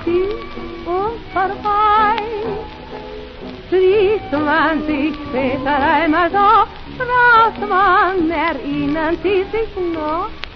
ist und vorbei. Schließt man sich später einmal doch, fragt man, erinnern Sie sich noch?